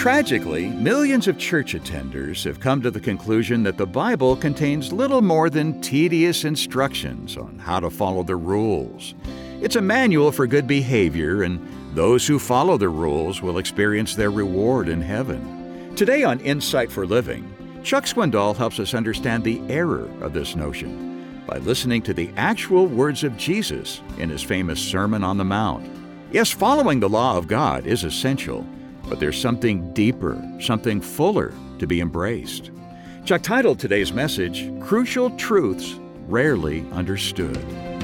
Tragically, millions of church attenders have come to the conclusion that the Bible contains little more than tedious instructions on how to follow the rules. It's a manual for good behavior, and those who follow the rules will experience their reward in heaven. Today on Insight for Living, Chuck Swindoll helps us understand the error of this notion by listening to the actual words of Jesus in his famous Sermon on the Mount. Yes, following the law of God is essential, but there's something deeper, something fuller to be embraced. Chuck titled today's message, Crucial Truths Rarely Understood.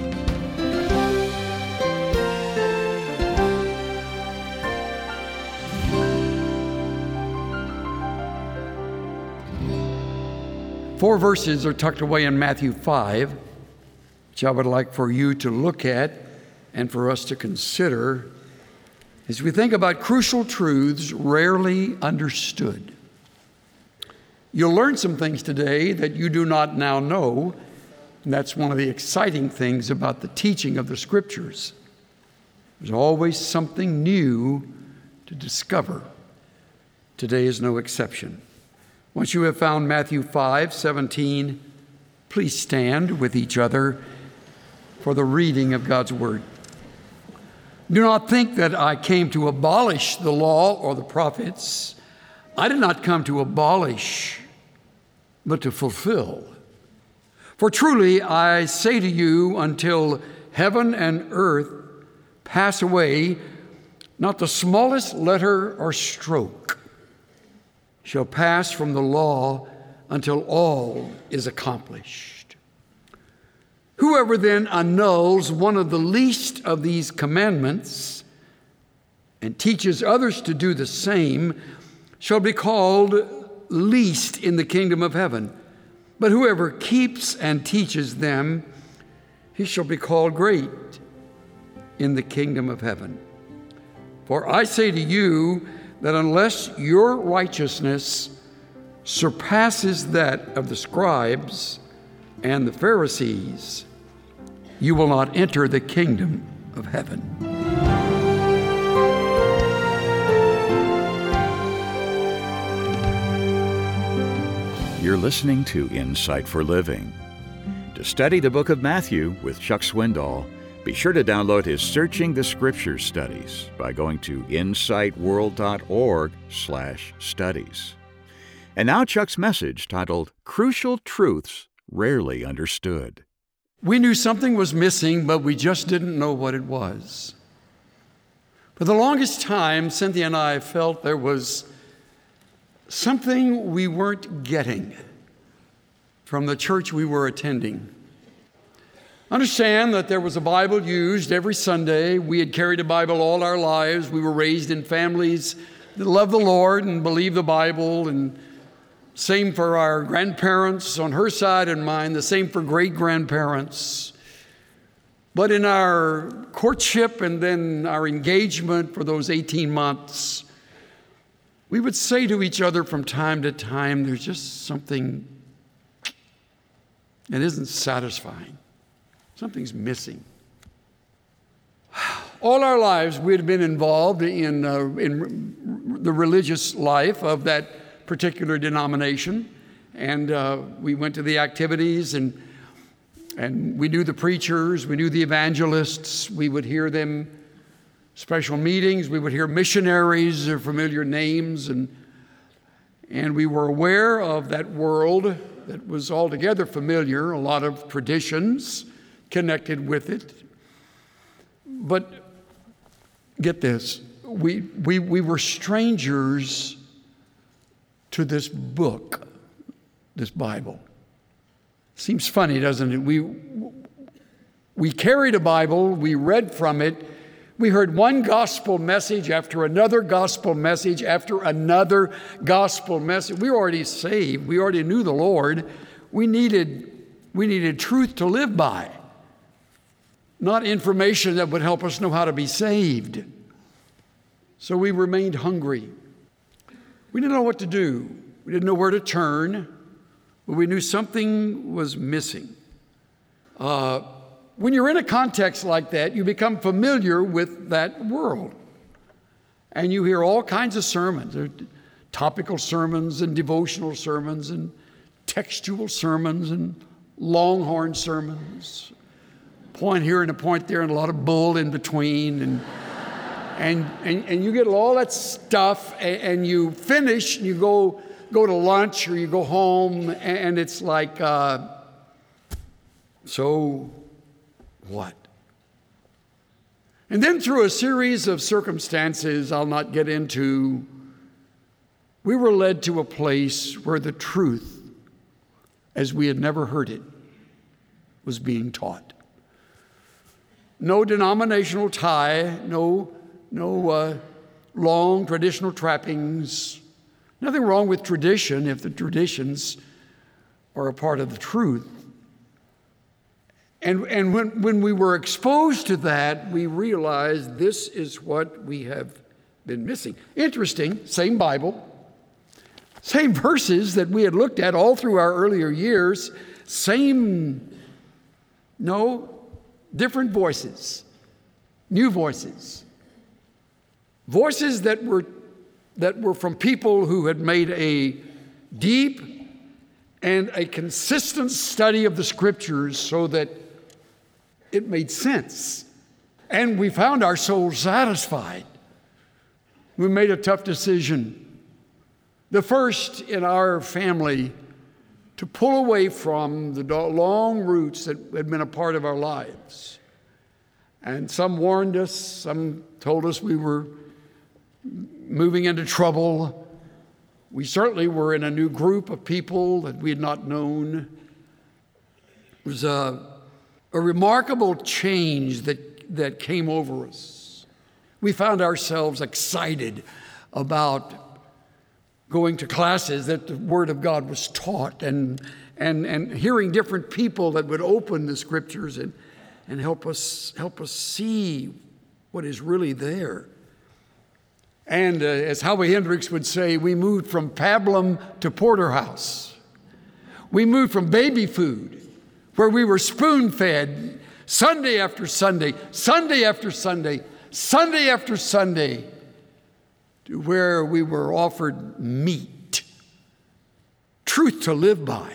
Four verses are tucked away in Matthew 5, which I would like for you to look at and for us to consider as we think about crucial truths rarely understood. You'll learn some things today that you do not now know, and that's one of the exciting things about the teaching of the Scriptures. There's always something new to discover. Today is no exception. Once you have found Matthew 5:17, please stand with each other for the reading of God's Word. Do not think that I came to abolish the law or the prophets. I did not come to abolish, but to fulfill. For truly I say to you, until heaven and earth pass away, not the smallest letter or stroke shall pass from the law until all is accomplished. Whoever then annuls one of the least of these commandments and teaches others to do the same shall be called least in the kingdom of heaven. But whoever keeps and teaches them, he shall be called great in the kingdom of heaven. For I say to you that unless your righteousness surpasses that of the scribes and the Pharisees, you will not enter the kingdom of heaven. You're listening to Insight for Living. To study the book of Matthew with Chuck Swindoll, be sure to download his Searching the Scriptures studies by going to insightworld.org/studies. And now Chuck's message titled, Crucial Truths Rarely Understood. We knew something was missing, but we just didn't know what it was. For the longest time, Cynthia and I felt there was something we weren't getting from the church we were attending. Understand that there was a Bible used every Sunday. We had carried a Bible all our lives. We were raised in families that loved the Lord and believed the Bible, and same for our grandparents on her side and mine, the same for great-grandparents. But in our courtship and then our engagement for those 18 months, we would say to each other from time to time, there's just something that isn't satisfying. Something's missing. All our lives, we had been involved in the religious life of that particular denomination, and we went to the activities, and we knew the preachers, we knew the evangelists, we would hear them, special meetings, we would hear missionaries, their familiar names, and we were aware of that world that was altogether familiar, a lot of traditions connected with it. But get this, we were strangers to this book, this Bible. Seems funny, doesn't it? We carried a Bible, we read from it, we heard one gospel message after another gospel message after another gospel message. We were already saved, we already knew the Lord. We needed truth to live by, not information that would help us know how to be saved. So we remained hungry. We didn't know what to do. We didn't know where to turn, but we knew something was missing. When you're in a context like that, you become familiar with that world. And you hear all kinds of sermons. topical sermons and devotional sermons and textual sermons and longhorn sermons. Point here and a point there and a lot of bull in between. And you get all that stuff and you finish and you go to lunch or you go home and it's like, so what? And then through a series of circumstances I'll not get into, we were led to a place where the truth, as we had never heard it, was being taught. No denominational tie, no long traditional trappings. Nothing wrong with tradition if the traditions are a part of the truth. And when we were exposed to that, we realized this is what we have been missing. Interesting, same Bible, same verses that we had looked at all through our earlier years, different voices, new voices. Voices that were from people who had made a deep and a consistent study of the Scriptures so that it made sense. And we found our souls satisfied. We made a tough decision. The first in our family to pull away from the long roots that had been a part of our lives. And some warned us, some told us we were moving into trouble. We certainly were in a new group of people that we had not known. It was a remarkable change that came over us. We found ourselves excited about going to classes that the Word of God was taught and hearing different people that would open the Scriptures and help us see what is really there. And as Howie Hendricks would say, we moved from pablum to porterhouse. We moved from baby food, where we were spoon-fed Sunday after Sunday, Sunday after Sunday, Sunday after Sunday, to where we were offered meat, truth to live by.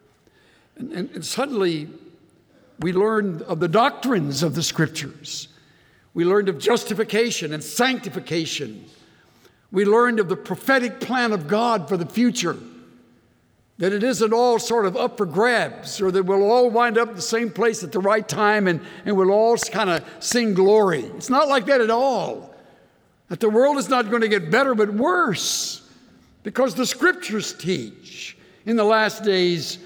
And suddenly we learned of the doctrines of the Scriptures. We learned of justification and sanctification. We learned of the prophetic plan of God for the future, that it isn't all sort of up for grabs, or that we'll all wind up at the same place at the right time and we'll all kind of sing glory. It's not like that at all. That the world is not going to get better but worse, because the Scriptures teach in the last days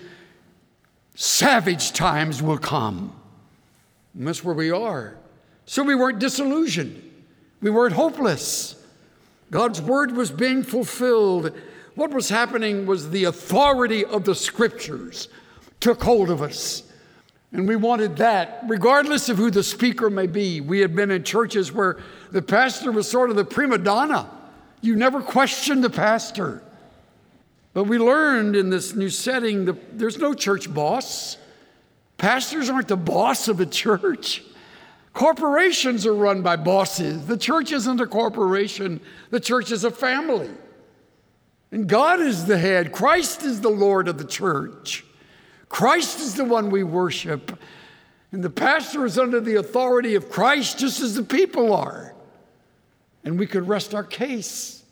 savage times will come. And that's where we are. So we weren't disillusioned. We weren't hopeless. God's word was being fulfilled. What was happening was the authority of the Scriptures took hold of us. And we wanted that, regardless of who the speaker may be. We had been in churches where the pastor was sort of the prima donna. You never questioned the pastor. But we learned in this new setting that there's no church boss. Pastors aren't the boss of a church. Corporations are run by bosses. The church isn't a corporation. The church is a family. And God is the head. Christ is the Lord of the church. Christ is the one we worship. And the pastor is under the authority of Christ just as the people are. And we could rest our case.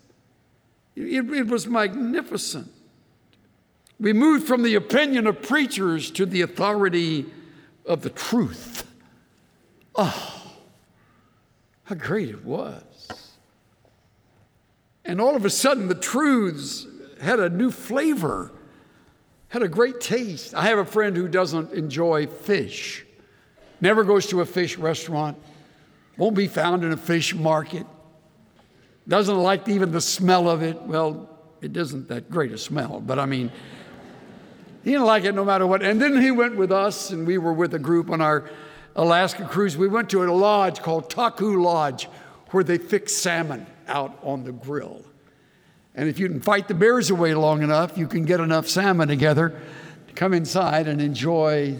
It was magnificent. We moved from the opinion of preachers to the authority of the truth. Oh, how great it was. And all of a sudden, the truths had a new flavor, had a great taste. I have a friend who doesn't enjoy fish, never goes to a fish restaurant, won't be found in a fish market, doesn't like even the smell of it. Well, it isn't that great a smell, but I mean, he didn't like it no matter what. And then he went with us, and we were with a group on our Alaska cruise. We went to a lodge called Taku Lodge, where they fix salmon out on the grill. And if you can fight the bears away long enough, you can get enough salmon together to come inside and enjoy.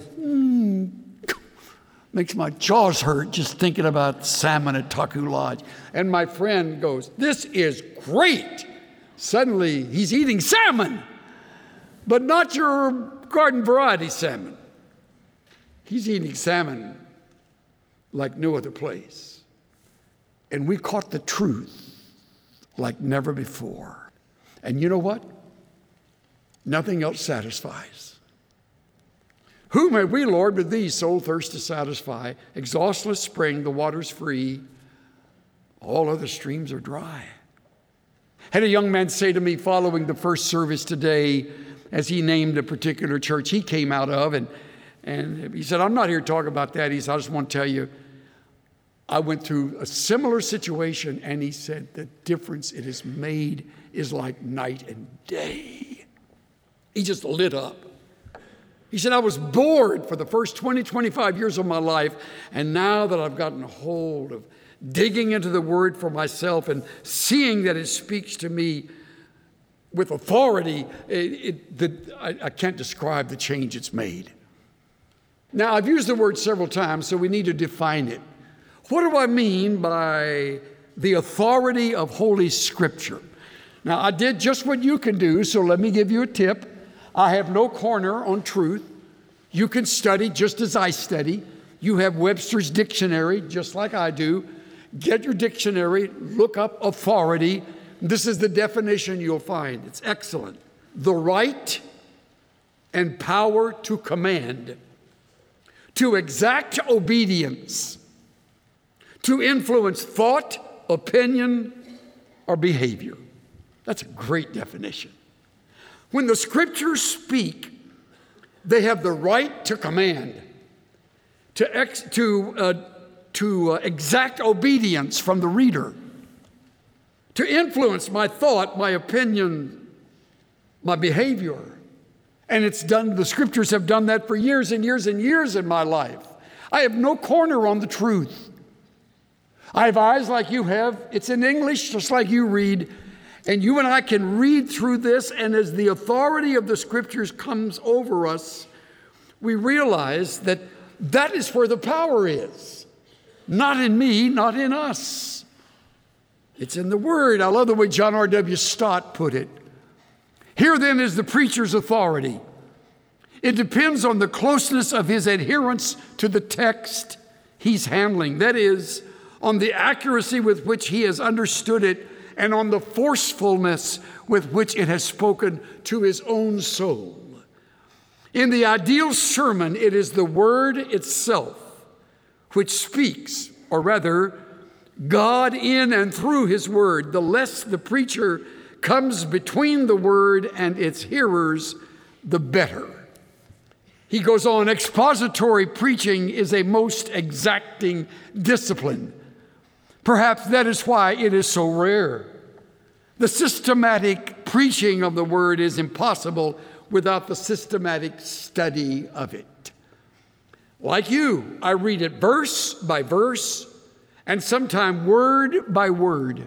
Makes my jaws hurt just thinking about salmon at Taku Lodge. And my friend goes, "This is great. Suddenly, he's eating salmon, but not your garden variety salmon. He's eating salmon like no other place. And we caught the truth like never before. And you know what? Nothing else satisfies. Whom have we, Lord, with thee, soul thirst to satisfy? Exhaustless spring, the water's free. All other streams are dry. Had a young man say to me following the first service today, as he named a particular church he came out of, and he said, I'm not here to talk about that. He said, I just want to tell you, I went through a similar situation, and he said, the difference it has made is like night and day. He just lit up. He said, I was bored for the first 20, 25 years of my life, and now that I've gotten a hold of digging into the Word for myself and seeing that it speaks to me with authority, I can't describe the change it's made. Now, I've used the word several times, so we need to define it. What do I mean by the authority of Holy Scripture? Now, I did just what you can do, so let me give you a tip. I have no corner on truth. You can study just as I study. You have Webster's dictionary, just like I do. Get your dictionary, look up authority. This is the definition you'll find. It's excellent. The right and power to command, to exact obedience, to influence thought, opinion, or behavior. That's a great definition. When the Scriptures speak, they have the right to command, to exact obedience from the reader, to influence my thought, my opinion, my behavior. And it's done, the Scriptures have done that for years and years and years in my life. I have no corner on the truth. I have eyes like you have. It's in English, just like you read. And you and I can read through this, and as the authority of the Scriptures comes over us, we realize that that is where the power is. Not in me, not in us. It's in the Word. I love the way John R.W. Stott put it. Here then is the preacher's authority. It depends on the closeness of his adherence to the text he's handling. That is, on the accuracy with which he has understood it and on the forcefulness with which it has spoken to his own soul. In the ideal sermon, it is the Word itself which speaks, or rather, God in and through His Word. The less the preacher comes between the Word and its hearers, the better. He goes on, expository preaching is a most exacting discipline. Perhaps that is why it is so rare. The systematic preaching of the Word is impossible without the systematic study of it. Like you, I read it verse by verse and sometimes word by word.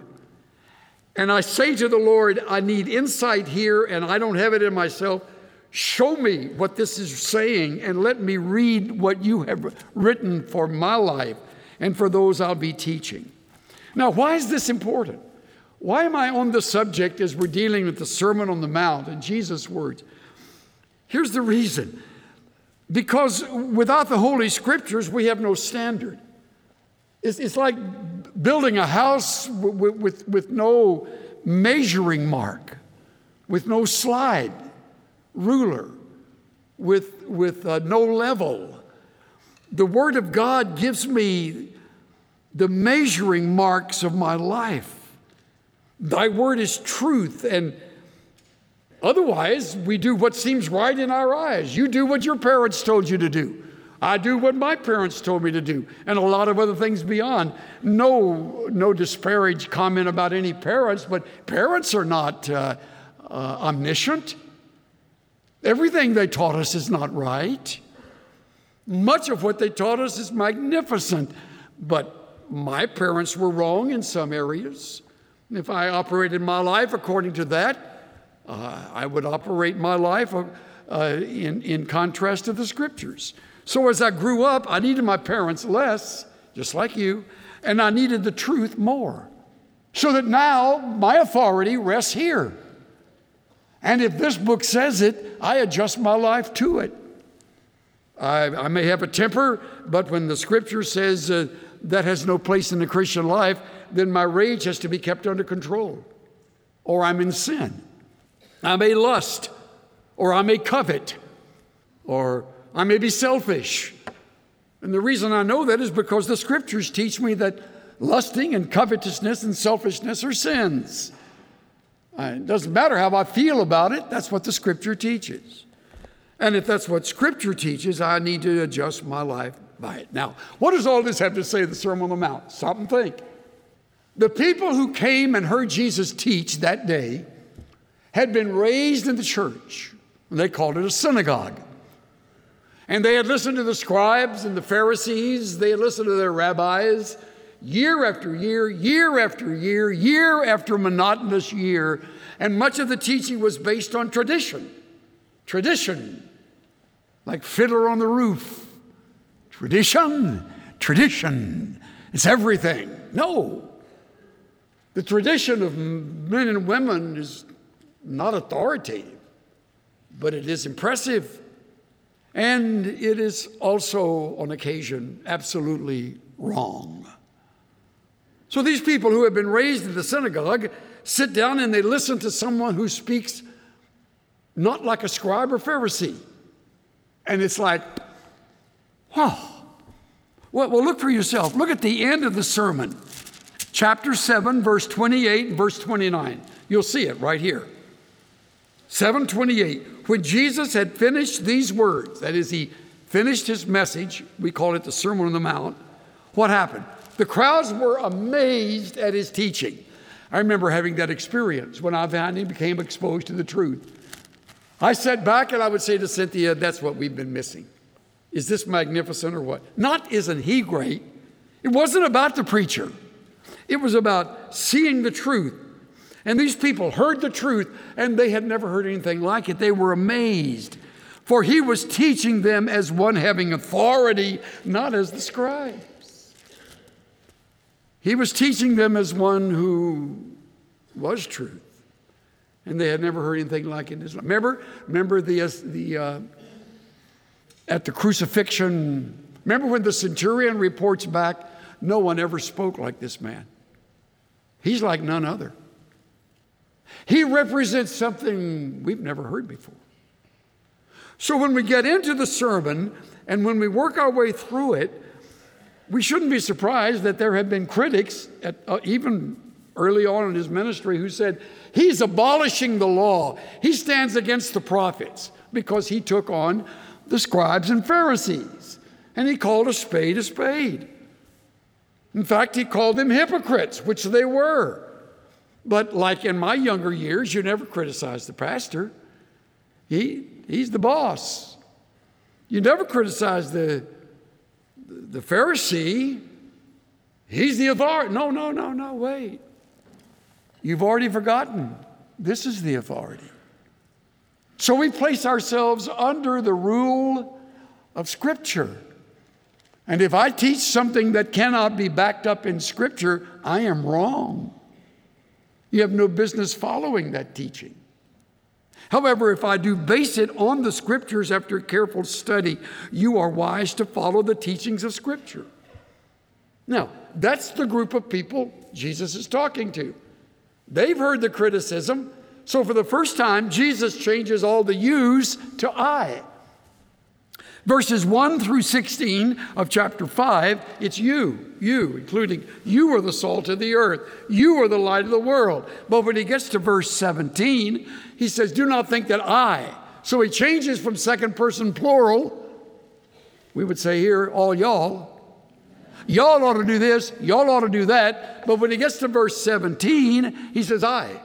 And I say to the Lord, I need insight here and I don't have it in myself. Show me what this is saying and let me read what you have written for my life and for those I'll be teaching. Now, why is this important? Why am I on the subject as we're dealing with the Sermon on the Mount and Jesus' words? Here's the reason. Because without the Holy Scriptures, we have no standard. It's like building a house with no measuring mark, with no slide ruler, with no level. The Word of God gives me the measuring marks of my life. Thy word is truth, and otherwise we do what seems right in our eyes. You do what your parents told you to do. I do what my parents told me to do, and a lot of other things beyond. No disparaged comment about any parents, but parents are not omniscient. Everything they taught us is not right. Much of what they taught us is magnificent, but my parents were wrong in some areas. If I operated my life according to that, I would operate my life in contrast to the Scriptures. So as I grew up, I needed my parents less, just like you, and I needed the truth more. So that now my authority rests here. And if this book says it, I adjust my life to it. I may have a temper, but when the Scripture says that has no place in the Christian life, then my rage has to be kept under control. Or I'm in sin. I may lust, or I may covet, or I may be selfish. And the reason I know that is because the Scriptures teach me that lusting and covetousness and selfishness are sins. It doesn't matter how I feel about it. That's what the Scripture teaches. And if that's what Scripture teaches, I need to adjust my life by it. Now, what does all this have to say to the Sermon on the Mount? Stop and think. The people who came and heard Jesus teach that day had been raised in the church. They called it a synagogue. And they had listened to the scribes and the Pharisees. They had listened to their rabbis year after year, year after year, year after monotonous year. And much of the teaching was based on tradition. Tradition, like Fiddler on the Roof. Tradition, tradition, it's everything. No, the tradition of men and women is not authoritative, but it is impressive. And it is also, on occasion, absolutely wrong. So these people who have been raised in the synagogue sit down and they listen to someone who speaks not like a scribe or Pharisee. And it's like, wow. Well, look for yourself. Look at the end of the sermon. Chapter 7, verse 28 and verse 29. You'll see it right here. 7:28. When Jesus had finished these words, that is, he finished his message, we call it the Sermon on the Mount, what happened? The crowds were amazed at his teaching. I remember having that experience when I finally became exposed to the truth. I sat back and I would say to Cynthia, that's what we've been missing. Is this magnificent or what? Not isn't he great. It wasn't about the preacher. It was about seeing the truth. And these people heard the truth and they had never heard anything like it. They were amazed. For he was teaching them as one having authority, not as the scribes. He was teaching them as one who was truth. And they had never heard anything like it in his life. Remember at the crucifixion, remember when the centurion reports back, no one ever spoke like this man. He's like none other. He represents something we've never heard before. So when we get into the sermon and when we work our way through it, we shouldn't be surprised that there have been critics, even early on in his ministry, who said, he's abolishing the law. He stands against the prophets because he took on the scribes and Pharisees. And he called a spade a spade. In fact, he called them hypocrites, which they were. But like in my younger years, you never criticize the pastor. He's the boss. You never criticize the Pharisee. He's the authority. No, wait. You've already forgotten. This is the authority. So we place ourselves under the rule of Scripture. And if I teach something that cannot be backed up in Scripture, I am wrong. You have no business following that teaching. However, if I do base it on the Scriptures after careful study, you are wise to follow the teachings of Scripture. Now, that's the group of people Jesus is talking to. They've heard the criticism. So for the first time, Jesus changes all the yous to I. Verses 1 through 16 of chapter 5, it's you, including you are the salt of the earth. You are the light of the world. But when he gets to verse 17, he says, do not think that I. So he changes from second person plural. We would say here, all y'all. Y'all ought to do this. Y'all ought to do that. But when he gets to verse 17, he says, I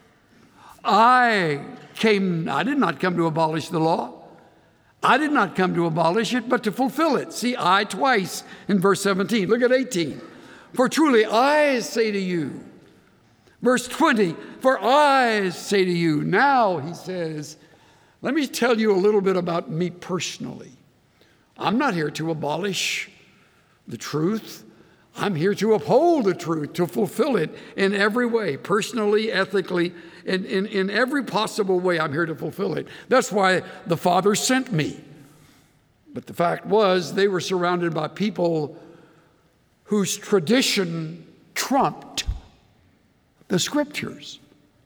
did not come to abolish the law. I did not come to abolish it, but to fulfill it. See, I twice in verse 17. Look at 18. For truly I say to you. Verse 20. For I say to you. Now, he says, let me tell you a little bit about me personally. I'm not here to abolish the truth. I'm here to uphold the truth, to fulfill it in every way, personally, ethically, in every possible way. I'm here to fulfill it. That's why the Father sent me. But the fact was, they were surrounded by people whose tradition trumped the Scriptures.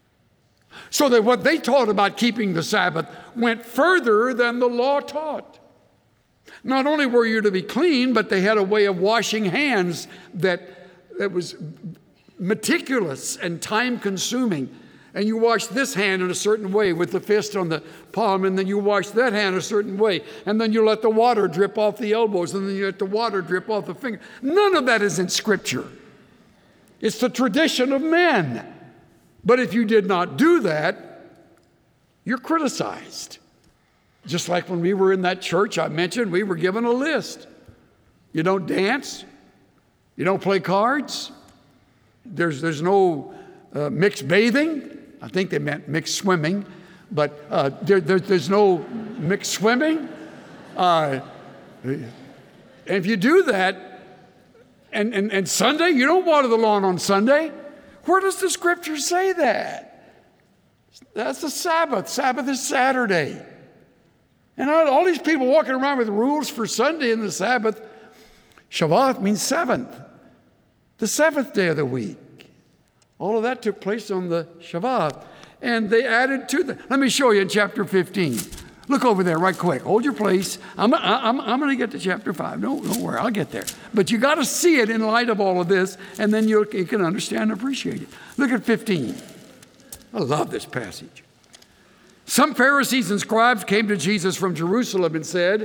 So that what they taught about keeping the Sabbath went further than the law taught. Not only were you to be clean, but they had a way of washing hands that was meticulous and time-consuming. And you wash this hand in a certain way with the fist on the palm, and then you wash that hand a certain way, and then you let the water drip off the elbows, and then you let the water drip off the finger. None of that is in Scripture. It's the tradition of men. But if you did not do that, you're criticized. Just like when we were in that church I mentioned, we were given a list. You don't dance. You don't play cards. There's no mixed bathing. I think they meant mixed swimming, but there's no mixed swimming. And if you do that, and Sunday, you don't water the lawn on Sunday. Where does the Scripture say that? That's the Sabbath. Sabbath is Saturday. And all these people walking around with rules for Sunday and the Sabbath. Shabbat means seventh, the seventh day of the week. All of that took place on the Shabbat. And they added to that. Let me show you in chapter 15. Look over there right quick. Hold your place. I'm going to get to chapter 5. Don't worry, I'll get there. But you got to see it in light of all of this, and then you can understand and appreciate it. Look at 15. I love this passage. Some Pharisees and scribes came to Jesus from Jerusalem and said,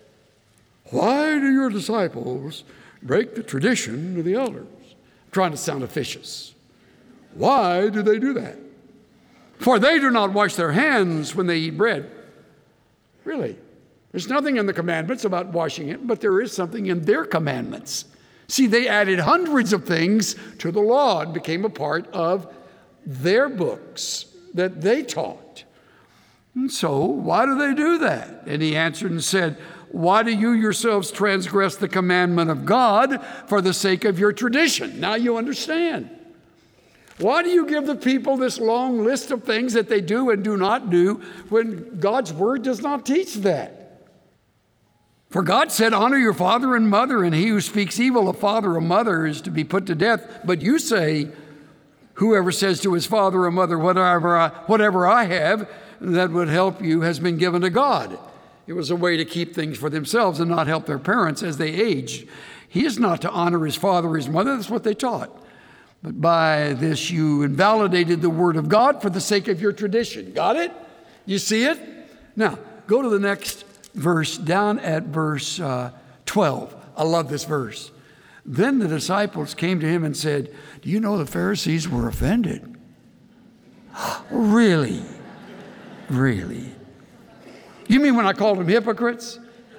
"Why do your disciples break the tradition of the elders?" I'm trying to sound officious. Why do they do that? For they do not wash their hands when they eat bread. Really? There's nothing in the commandments about washing it, but there is something in their commandments. See, they added hundreds of things to the law and became a part of their books that they taught. And so, why do they do that? And he answered and said, "Why do you yourselves transgress the commandment of God for the sake of your tradition?" Now you understand. Why do you give the people this long list of things that they do and do not do when God's word does not teach that? For God said, "Honor your father and mother, and he who speaks evil of father or mother is to be put to death." But you say, "Whoever says to his father or mother, whatever I have that would help you has been given to God." It was a way to keep things for themselves and not help their parents as they aged. He is not to honor his father or his mother. That's what they taught. But by this you invalidated the word of God for the sake of your tradition. Got it? You see it? Now, go to the next verse, down at verse 12. I love this verse. Then the disciples came to him and said, "Do you know the Pharisees were offended?" Really? Really? You mean when I called them hypocrites?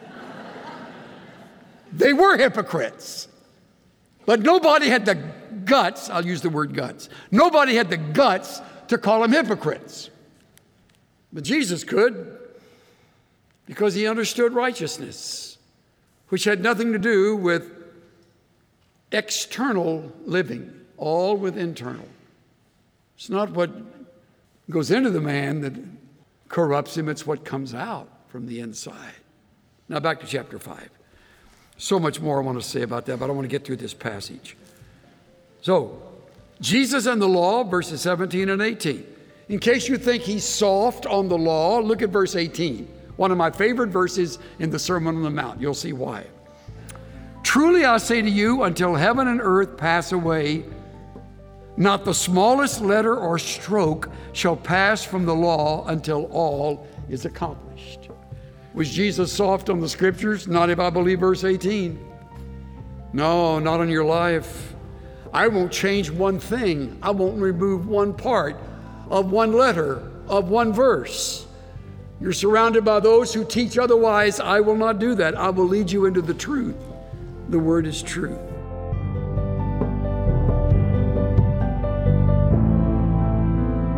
They were hypocrites. But nobody had the guts, I'll use the word guts. Nobody had the guts to call them hypocrites. But Jesus could, because he understood righteousness, which had nothing to do with external living, all with internal. It's not what goes into the man that corrupts him, it's what comes out from the inside. Now back to chapter 5. So much more I want to say about that, but I want to get through this passage. So, Jesus and the law, verses 17 and 18. In case you think he's soft on the law, look at verse 18. One of my favorite verses in the Sermon on the Mount. You'll see why. "Truly I say to you, until heaven and earth pass away, not the smallest letter or stroke shall pass from the law until all is accomplished." Was Jesus soft on the Scriptures? Not if I believe verse 18. No, not in your life. I won't change one thing. I won't remove one part of one letter, of one verse. You're surrounded by those who teach otherwise. I will not do that. I will lead you into the truth. The word is truth.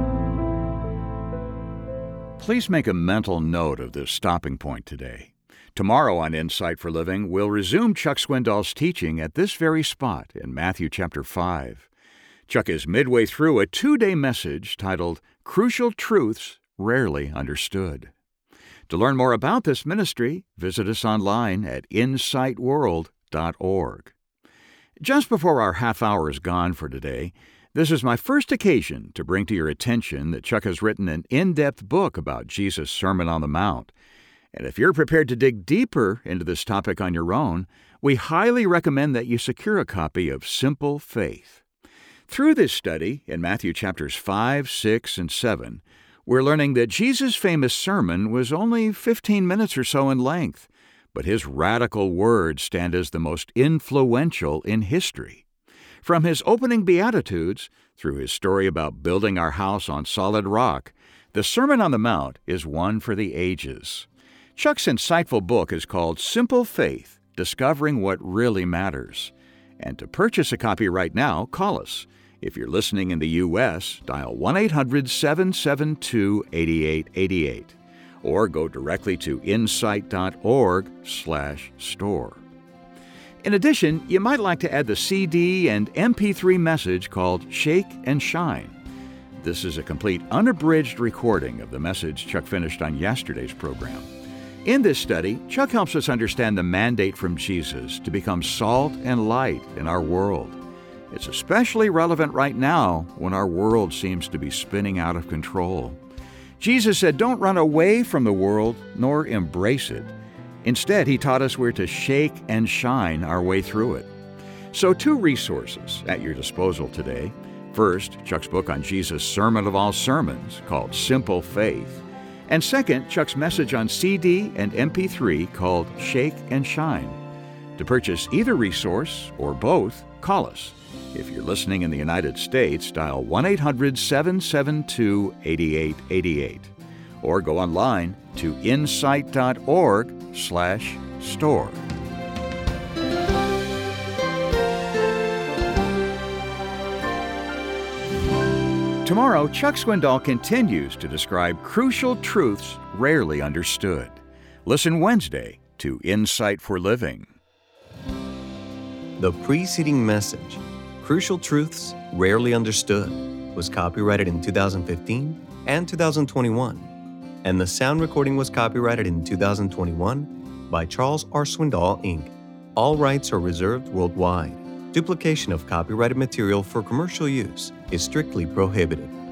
Please make a mental note of this stopping point today. Tomorrow on Insight for Living, we'll resume Chuck Swindoll's teaching at this very spot in Matthew chapter 5. Chuck is midway through a 2-day message titled Crucial Truths Rarely Understood. To learn more about this ministry, visit us online at insightworld.org. Just before our half hour is gone for today, this is my first occasion to bring to your attention that Chuck has written an in-depth book about Jesus' Sermon on the Mount. And if you're prepared to dig deeper into this topic on your own, we highly recommend that you secure a copy of Simple Faith. Through this study, in Matthew chapters 5, 6, and 7, we're learning that Jesus' famous sermon was only 15 minutes or so in length, but his radical words stand as the most influential in history. From his opening Beatitudes, through his story about building our house on solid rock, the Sermon on the Mount is one for the ages. Chuck's insightful book is called Simple Faith, Discovering What Really Matters. And to purchase a copy right now, call us. If you're listening in the U.S., dial 1-800-772-8888 or go directly to insight.org/store. In addition, you might like to add the CD and MP3 message called Shake and Shine. This is a complete unabridged recording of the message Chuck finished on yesterday's program. In this study, Chuck helps us understand the mandate from Jesus to become salt and light in our world. It's especially relevant right now when our world seems to be spinning out of control. Jesus said, "Don't run away from the world, nor embrace it." Instead, he taught us we're to shake and shine our way through it. So 2 resources at your disposal today. First, Chuck's book on Jesus' Sermon of all sermons called Simple Faith. And second, Chuck's message on CD and MP3 called Shake and Shine. To purchase either resource or both, call us. If you're listening in the United States, dial 1-800-772-8888 or go online to insight.org/store. Tomorrow, Chuck Swindoll continues to describe crucial truths rarely understood. Listen Wednesday to Insight for Living. The preceding message, Crucial Truths Rarely Understood, was copyrighted in 2015 and 2021, and the sound recording was copyrighted in 2021 by Charles R. Swindoll, Inc. All rights are reserved worldwide. Duplication of copyrighted material for commercial use is strictly prohibited.